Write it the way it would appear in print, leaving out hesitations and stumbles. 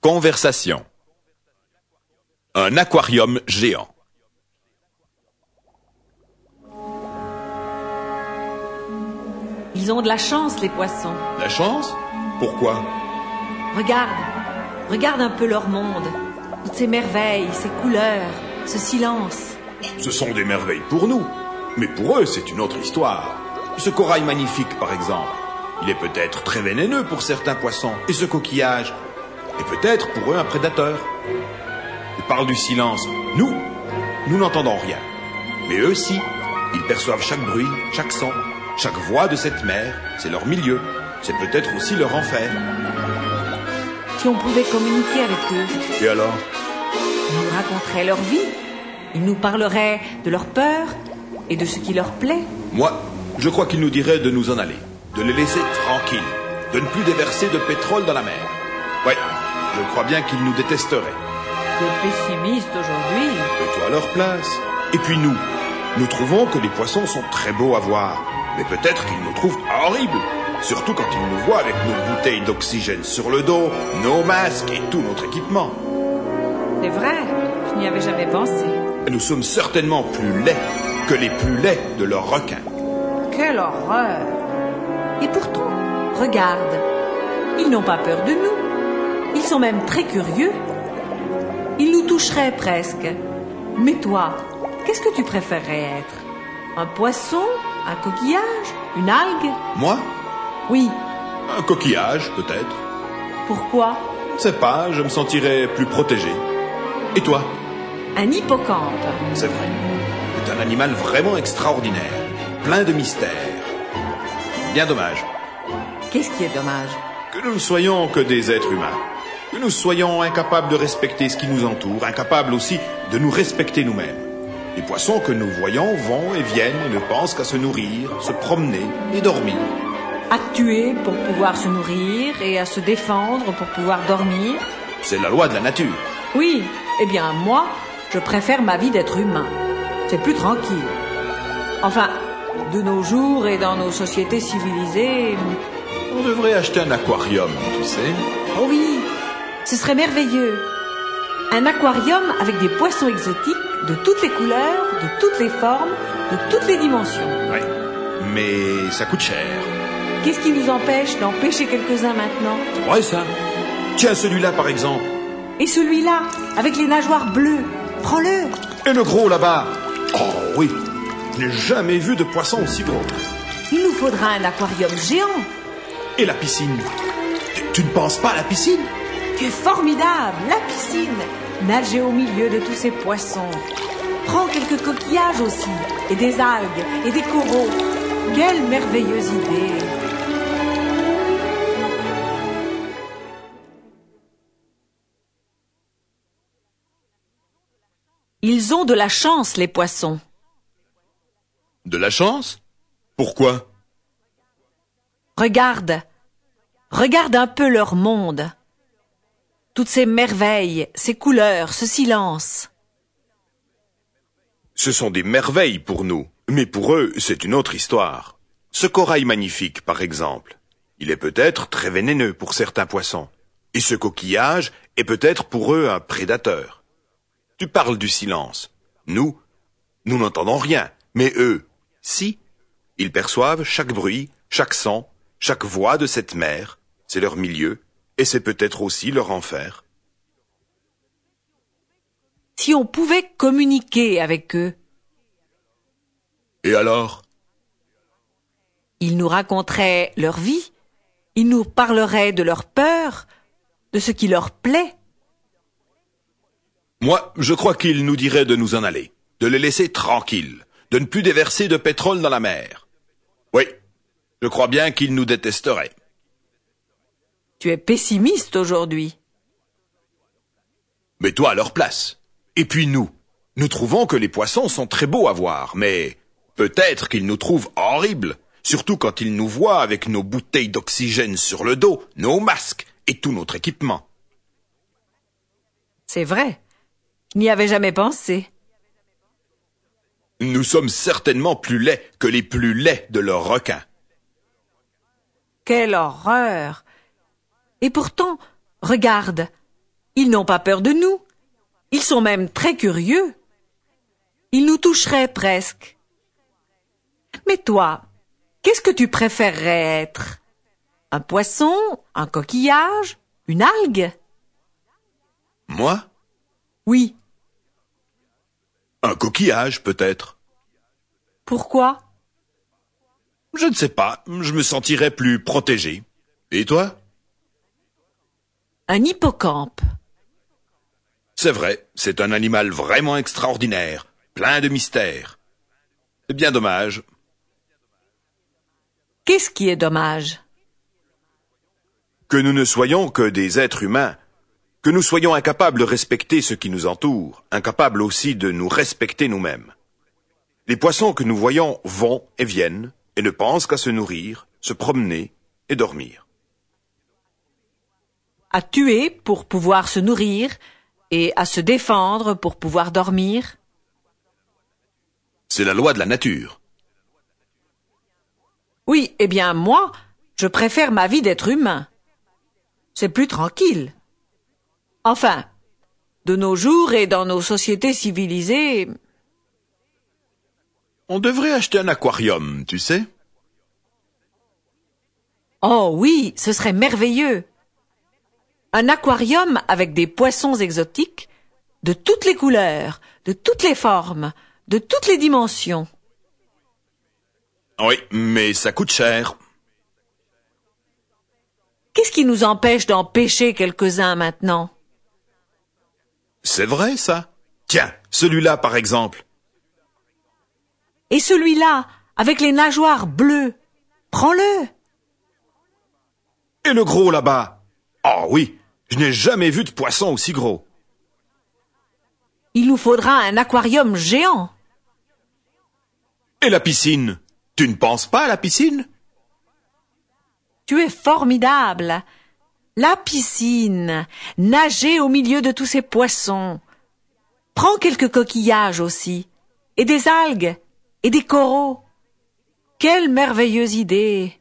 Conversation. Un aquarium géant. Ils ont de la chance, les poissons. La chance? Pourquoi? Regarde un peu leur monde. Toutes ces merveilles, ces couleurs, ce silence. Ce sont des merveilles pour nous. Mais pour eux, c'est une autre histoire. Ce corail magnifique, par exemple. Il est peut-être très vénéneux pour certains poissons. Et ce coquillage est peut-être pour eux un prédateur. Ils parlent du silence. Nous n'entendons rien. Mais eux, si. Ils perçoivent chaque bruit, chaque son, chaque voix de cette mer. C'est leur milieu. C'est peut-être aussi leur enfer. Si on pouvait communiquer avec eux. Et alors? Ils nous raconteraient leur vie. Ils nous parleraient de leur peur et de ce qui leur plaît. Moi, je crois qu'ils nous diraient de nous en aller, de les laisser tranquilles, de ne plus déverser de pétrole dans la mer. Oui, je crois bien qu'ils nous détesteraient. Tu es pessimiste aujourd'hui. Mets-toi à leur place. Et puis nous trouvons que les poissons sont très beaux à voir, mais peut-être qu'ils nous trouvent horribles. Surtout quand ils nous voient avec nos bouteilles d'oxygène sur le dos, nos masques et tout notre équipement. C'est vrai, je n'y avais jamais pensé. Nous sommes certainement plus laids que les plus laids de leurs requins. Quelle horreur! Et pourtant, regarde, ils n'ont pas peur de nous. Ils sont même très curieux. Ils nous toucheraient presque. Mais toi, qu'est-ce que tu préférerais être? Un poisson? Un coquillage? Une algue? Moi? Oui. Un coquillage, peut-être. Pourquoi? Je ne sais pas, je me sentirais plus protégé. Et toi? Un hippocampe. C'est vrai. C'est un animal vraiment extraordinaire, plein de mystères. Bien dommage. Qu'est-ce qui est dommage? Que nous ne soyons que des êtres humains. Que nous soyons incapables de respecter ce qui nous entoure, incapables aussi de nous respecter nous-mêmes. Les poissons que nous voyons vont et viennent et ne pensent qu'à se nourrir, se promener et dormir. À tuer pour pouvoir se nourrir et à se défendre pour pouvoir dormir. C'est la loi de la nature. Oui, eh bien moi, je préfère ma vie d'être humain. C'est plus tranquille. Enfin, de nos jours et dans nos sociétés civilisées... On devrait acheter un aquarium, tu sais. Oh oui, ce serait merveilleux. Un aquarium avec des poissons exotiques de toutes les couleurs, de toutes les formes, de toutes les dimensions. Oui, mais ça coûte cher. Qu'est-ce qui nous empêche d'en pêcher quelques-uns maintenant? C'est vrai ça. Tiens, celui-là par exemple. Et celui-là, avec les nageoires bleues. Prends-le. Et le gros là-bas. Oh oui, je n'ai jamais vu de poisson aussi gros. Il nous faudra un aquarium géant. Et la piscine. Tu ne penses pas à la piscine? Tu es formidable, la piscine. Nager au milieu de tous ces poissons. Prends quelques coquillages aussi, et des algues, et des coraux. Quelle merveilleuse idée. Ils ont de la chance, les poissons. De la chance? Pourquoi? Regarde un peu leur monde. Toutes ces merveilles, ces couleurs, ce silence. Ce sont des merveilles pour nous, mais pour eux, c'est une autre histoire. Ce corail magnifique, par exemple, il est peut-être très vénéneux pour certains poissons. Et ce coquillage est peut-être pour eux un prédateur. Tu parles du silence. Nous n'entendons rien, mais eux, si. Ils perçoivent chaque bruit, chaque son, chaque voix de cette mer. C'est leur milieu, et c'est peut-être aussi leur enfer. Si on pouvait communiquer avec eux. Et alors? Ils nous raconteraient leur vie. Ils nous parleraient de leur peur, de ce qui leur plaît. Moi, je crois qu'ils nous diraient de nous en aller, de les laisser tranquilles, de ne plus déverser de pétrole dans la mer. Oui, je crois bien qu'ils nous détesteraient. Tu es pessimiste aujourd'hui. Mets-toi à leur place. Et puis nous trouvons que les poissons sont très beaux à voir, mais peut-être qu'ils nous trouvent horribles, surtout quand ils nous voient avec nos bouteilles d'oxygène sur le dos, nos masques et tout notre équipement. C'est vrai. Je n'y avais jamais pensé. Nous sommes certainement plus laids que les plus laids de leurs requins. Quelle horreur! Et pourtant, regarde, Ils n'ont pas peur de nous. Ils sont même très curieux. Ils nous toucheraient presque. Mais toi, qu'est-ce que tu préférerais être? Un poisson, un coquillage, une algue? Moi? Oui. Un coquillage, peut-être. Pourquoi? Je ne sais pas, je me sentirais plus protégé. Et toi? Un hippocampe. C'est vrai, c'est un animal vraiment extraordinaire, plein de mystères. C'est bien dommage. Qu'est-ce qui est dommage? Que nous ne soyons que des êtres humains, que nous soyons incapables de respecter ce qui nous entoure, incapables aussi de nous respecter nous-mêmes. Les poissons que nous voyons vont et viennent, et ne pensent qu'à se nourrir, se promener et dormir. À tuer pour pouvoir se nourrir et à se défendre pour pouvoir dormir? C'est la loi de la nature. Oui, eh bien moi, je préfère ma vie d'être humain. C'est plus tranquille. Enfin, de nos jours et dans nos sociétés civilisées... On devrait acheter un aquarium, tu sais. Oh oui, ce serait merveilleux. Un aquarium avec des poissons exotiques, de toutes les couleurs, de toutes les formes, de toutes les dimensions. Oui, mais ça coûte cher. Qu'est-ce qui nous empêche d'en pêcher quelques-uns maintenant? C'est vrai, ça. Tiens, celui-là, par exemple. Et celui-là, avec les nageoires bleues, prends-le. Et le gros là-bas? Oh oui, je n'ai jamais vu de poisson aussi gros. Il nous faudra un aquarium géant. Et la piscine? Tu ne penses pas à la piscine? Tu es formidable. La piscine, nager au milieu de tous ces poissons. Prends quelques coquillages aussi, et des algues, et des coraux. Quelle merveilleuse idée!